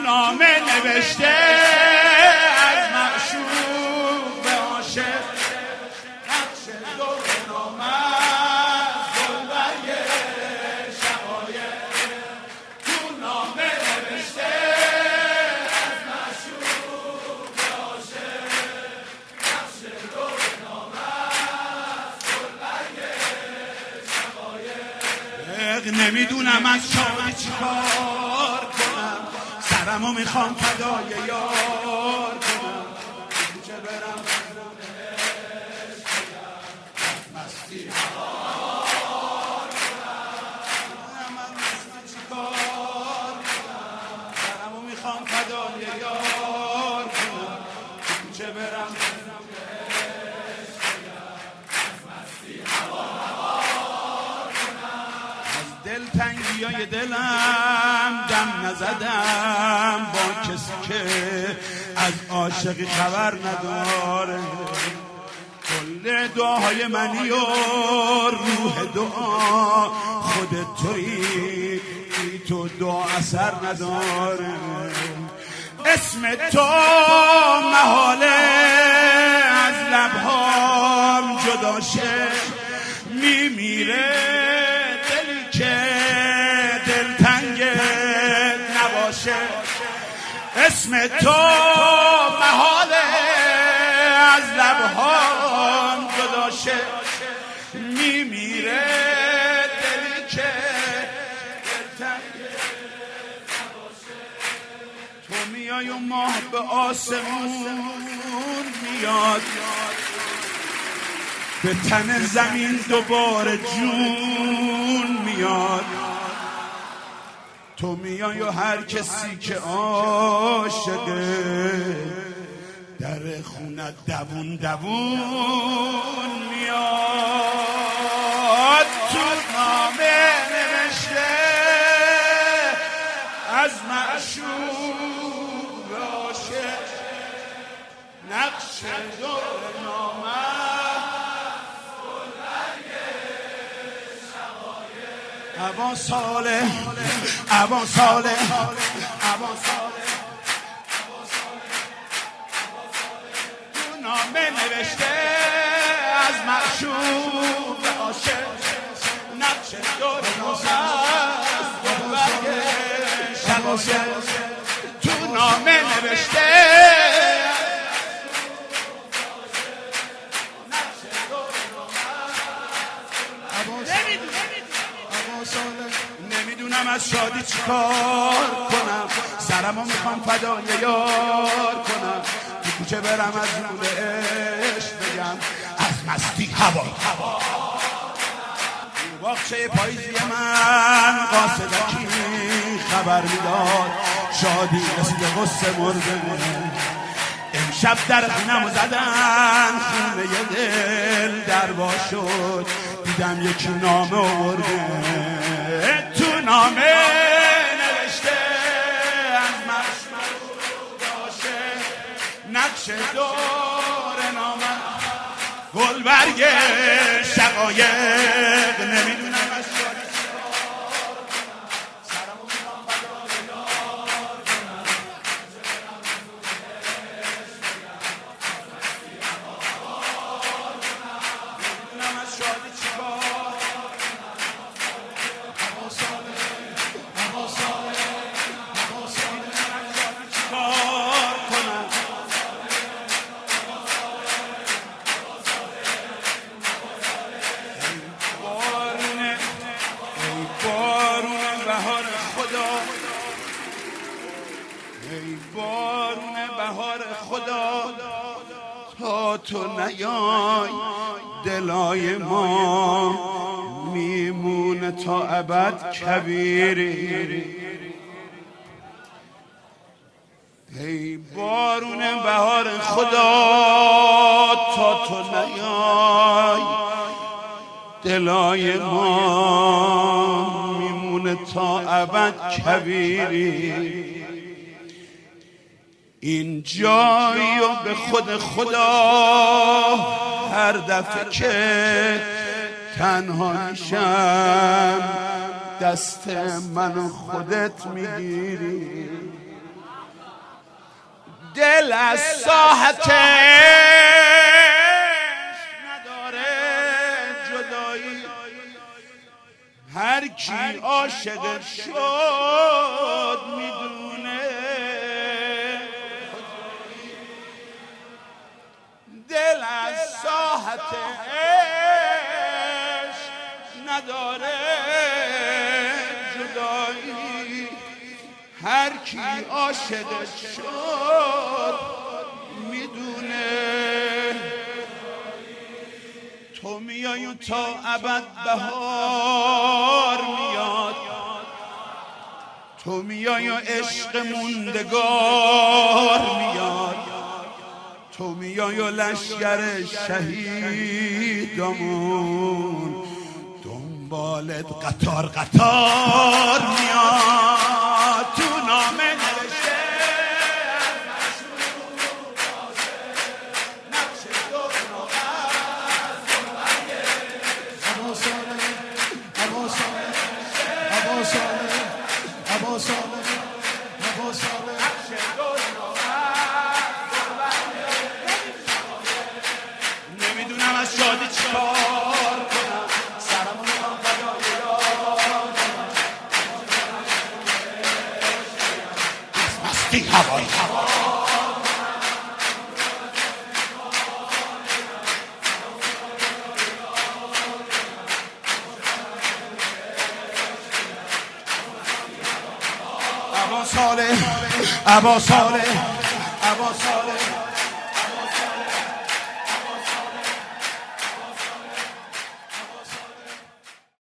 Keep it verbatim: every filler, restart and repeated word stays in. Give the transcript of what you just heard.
نامه نوشته از معشوق به عاشق نقش دور نامه گلبرگ شقایق تو نامه نوشته از معشوق به عاشق نقش دور نامه گلبرگ شقایق نمیدونم از شادی چیکار کنم سرمو میخوام فدای یار کنم چه برم مستی هوار کنم من مستی چیکار کنم سرمو میخوام فدای یار کنم چه برم مستی هوار کنم از دلتنگیای دلم دم نزدم با کسی که از عاشقی خبر نداره کل دعاهای منی و روح دعا خودت تویی بی تو دعا اثر نداره اسم تو محاله از لبهام جدا شه میمیره دلی که دلتنگت نباشه اسم تو محاله از لبهام جدا شه میمیره دلی که دلتنگت نباشه تو میای و ماه به آسمون میاد به تن زمین دوباره جون میاد تو میای و هر کسی که عاشقه در خونه دوون دوون میاد تو نامه نوشته از معشوق عاشق نقش دور نامه ابا صالح ابا صالح ابا صالح تو نامه نوشته از معشوق به عاشق نقش دور نامه گلبرگ شقایق تو نامه نوشته نمیدونم از شادی چیکار کنم سرمو میخوام فدای یار کنم تو کوچه برم از نور عشق بگم از مستی هوا باغچه پاییزی من قاصدکی خبر میداد شادی رسید غصه مرده امشب در خونمو زدن خونه دل دروا شد دیدم یکی نامه آورده تو نامه نوشته از معشوق عاشق نقش دور نامه گلبرگ شقایق نمیدونم از شادی چیکار کنم سرمو میخوام فدای یار کنم نمیدونم از شادی چیکار ابا صالح ابا صالح ابا صالح چیکار کنم ای بارون بهار خدا تا تو نیای دلای ما میمونه تا ابد کبیری ای بارون بهار خدا تا تو نیای دلای ما میمونه تا ابد کبیری این جایی و به خود خدا هر دفعه که تنها میشم دست من و خودت میگیری دل از ساحتش نداره جدایی، هر کی عاشق شد میدونه دل از ساحتش نداره جدایی، هر کی عاشق شد میدونه تو میای و تا ابد بهار میاد، تو میای و عشق موندگار میاد، تو میای و لشگر شهیدمون دنبالت قطار قطار میاد، تو نامه نوشته نمیدونم از شادی چیکار کنم، سرمو میخوام فدای یار کنم، از مستی هوای هوا ابا صالح ابا صالح ابا صالح